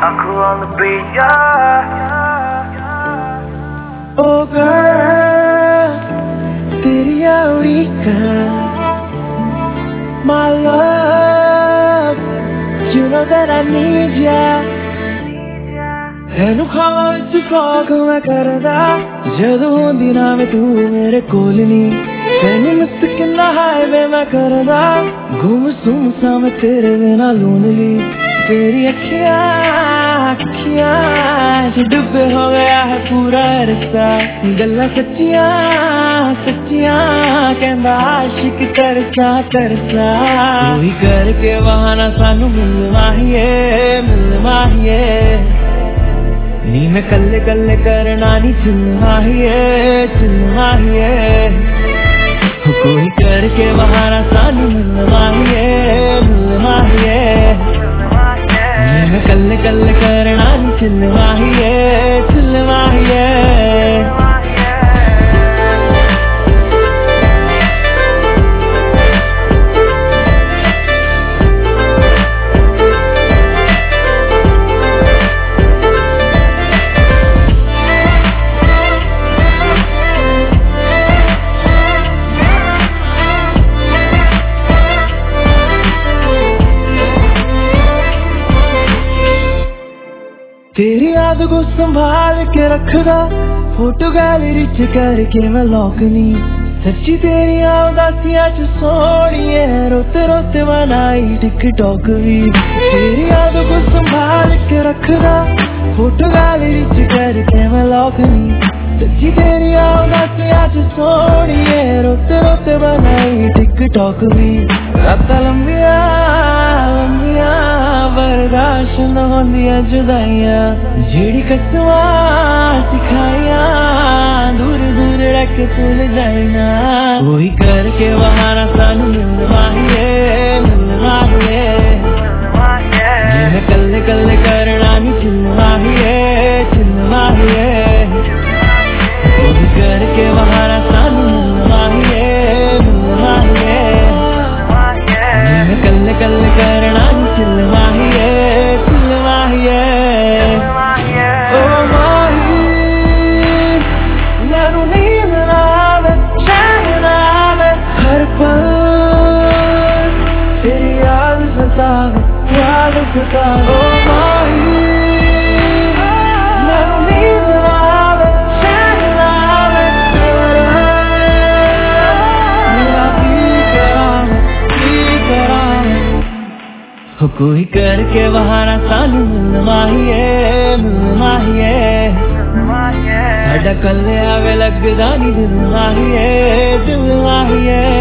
Aku on the beat, yeah. Oh girl, तेरी उड़ीक, my love, you know that I need ya. हैनू खावा विच सौख मैं करदा, जदों होंदी ना मैं तू मेरे कोल नी। तैनू मिस किन्ना हाईवे मैं करदा, घूम सुम सा मैं तेरे बिना लोनली। तेरी अखियां च डुबे हो गया है पूरा रिश्ता। गल्लां सच्चियां सच्चियां कहंदा आशिक तरसा तरसा। कोई करके बहाना सानू मिल माहिए नी मैं कल्ले कल्ले करना नी चिल माहिए। कोई करके बहाना सानू मिल माहिए नी मैं कल्ले कल्ले करना नी चिल माहिए। तेरी याद को संभाल के रखदा, फोटो गैलरी च करके मैं लॉक नी। सच्ची तेरी उदासियां च सोनिए, रोते रोते बनाई टिकटॉक भी। तेरी याद को संभाल के रखदा, फोटो गैलरी च करके मैं लॉक नी। सच्ची तेरी उदासियां च सोनिए, रोते रोते बनाई टिकटॉक भी। रातां लंबियां बर्दाश्त न होंदियां जुदाइयां, जेड़ी कसमां सिखाइयां दूर दूर रख भूल जाइना। कोई करके बहाना सानू मिल माहिए जिन्हें कल्ले कल्ले करना नी चिल माहिए। कोई करके बहाना सानू मिल माहिए जिन्हें कल्ले कल्ले करना नी चिल माहिए। ओ माही मैनू नींद ना आवे, चैन ना आवे, हर पल तेरी याद सतावे। ओ माही मैनू नींद ना आवे, चैन ना आवे, मेरा की करां। कोई करके बहाना सानू मिल माहिए साडा कल्ले आवे लगदा नी दिल माहिए।